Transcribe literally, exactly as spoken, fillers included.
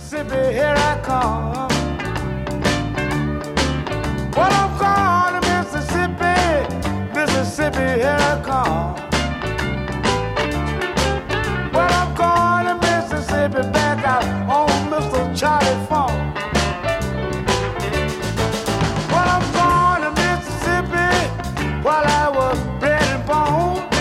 Mississippi, here I come. Well, I'm going to Mississippi, Mississippi, here I come. Well, I'm going to Mississippi, back out on Mister Charlie Funk. Well, I'm going to Mississippi while I was bred and born.